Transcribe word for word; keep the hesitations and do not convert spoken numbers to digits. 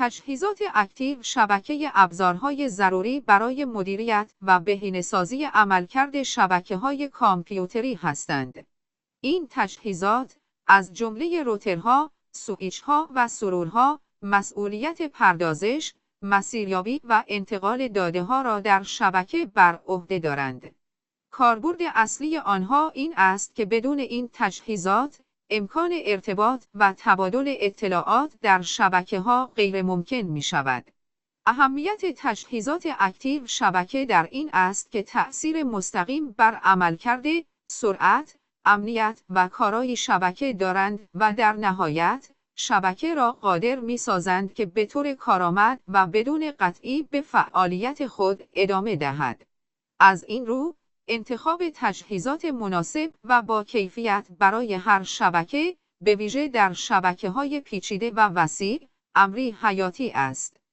تجهیزات اکتیو شبکه ابزارهای ضروری برای مدیریت و بهینه‌سازی عملکرد شبکه‌های کامپیوتری هستند. این تجهیزات از جمله روترها، سوئیچ‌ها و سرورها مسئولیت پردازش، مسیریابی و انتقال داده‌ها را در شبکه بر عهده دارند. کاربرد اصلی آنها این است که بدون این تجهیزات، امکان ارتباط و تبادل اطلاعات در شبکه‌ها غیر ممکن می شود. اهمیت تجهیزات اکتیو شبکه در این است که تأثیر مستقیم بر عملکرد، سرعت، امنیت و کارایی شبکه دارند و در نهایت، شبکه را قادر می سازند که به طور کارآمد و بدون قطعی به فعالیت خود ادامه دهد. از این رو، انتخاب تجهیزات مناسب و با کیفیت برای هر شبکه، به ویژه در شبکه‌های پیچیده و وسیع، امری حیاتی است.